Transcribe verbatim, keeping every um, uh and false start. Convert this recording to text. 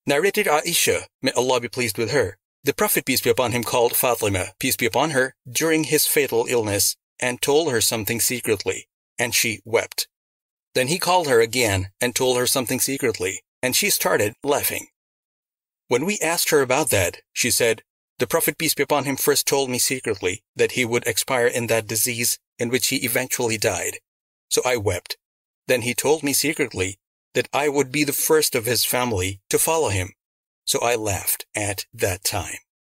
Narrated Aisha, may Allah be pleased with her, the Prophet, peace be upon him, called Fatima, peace be upon her, during his fatal illness, and told her something secretly, and she wept. Then he called her again and told her something secretly, and she started laughing. When we asked her about that, she said, the Prophet, peace be upon him, first told me secretly that he would expire in that disease in which he eventually died. So I wept. Then he told me secretly that I would be the first of his family to follow him. So I laughed at that time.